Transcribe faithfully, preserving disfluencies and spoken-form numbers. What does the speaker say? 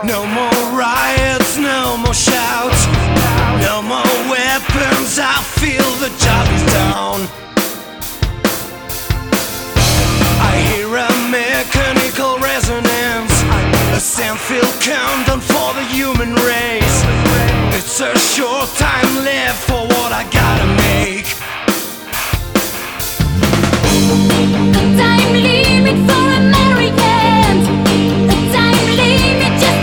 No more riots, no more shouts, no more weapons, I feel the job is done. I hear a mechanical resonance, a sound-filled countdown for the human race. It's a short time left for what I gotta make.